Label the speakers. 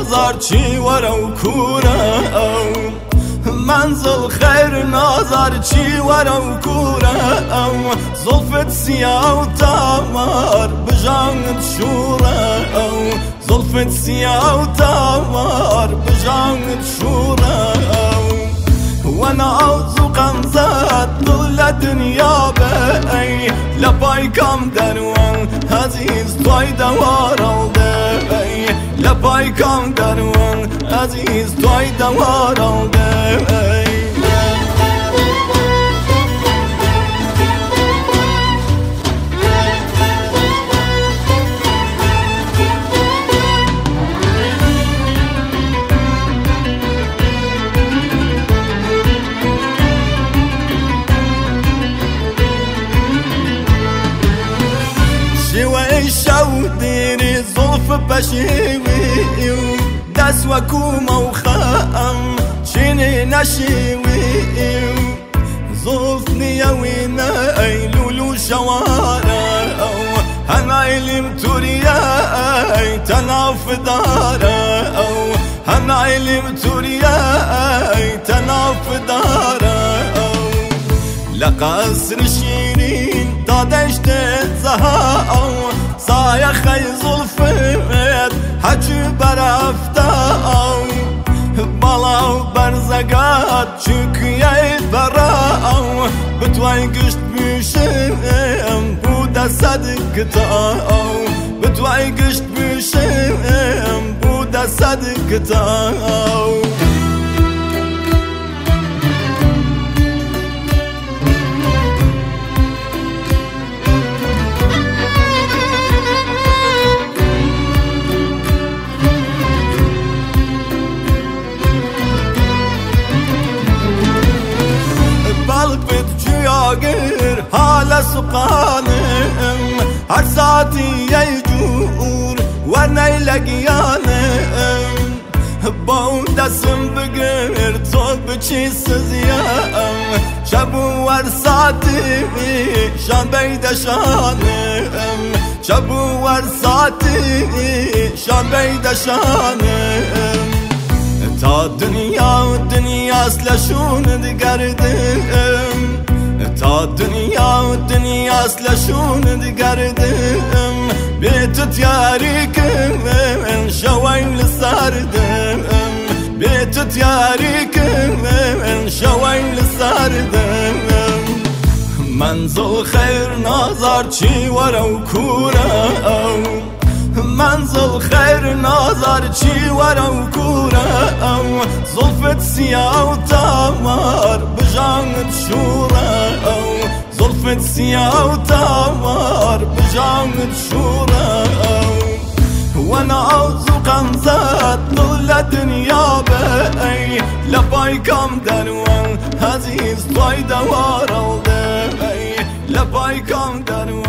Speaker 1: نازار چی ورو کوره منزل خیر نازار چی ورو کوره زلفت سیاه و تمار بجانت شوره زلفت سیاه و تمار بجانت شوره وانا اوزو قمزات طول دنیا بی لپای کم دروان عزیز توی دوار alده لپای کم دروان عزیز توی دوار alده شوديني زلف بشيوي داس وكومة وخام شيني نشيوي زلفني يوينا لولو شوارع أنا إلي متوريا تناف دارا أنا إلي متوريا تناف دارا لقصر شيرين دادشت زهاء سایه خی زلفت حجی برافتا بالا و برزگات چوکیه برا بتوای گشت میشم بوده صدقتا بتوای گشت میشم بوده صدقتا گیر حال سقانم هر ساعتی یجور و نیلگیانم با اون دستم بگیر تو بچی سزیم شب و هر ساعتی شان بیدشانم شب و هر ساعتی شان بیدشانم تا دنیا اصلشون دگردم تا دنیا اصلشون دگردم بیتت یاریکم شویم لسردم بیتت یاریکم شویم لسردم منزل خیر نازار چی ورو کوره منزل خیر نازار چی ورو کوره زلفت سیاه و تمار بجانت شوره زلفت سیاه و تمار بجانت شوره وانا اوزو قمزات طول دنیا بی لپای کم دروان عزیز توی دوار alده لپای کم دروان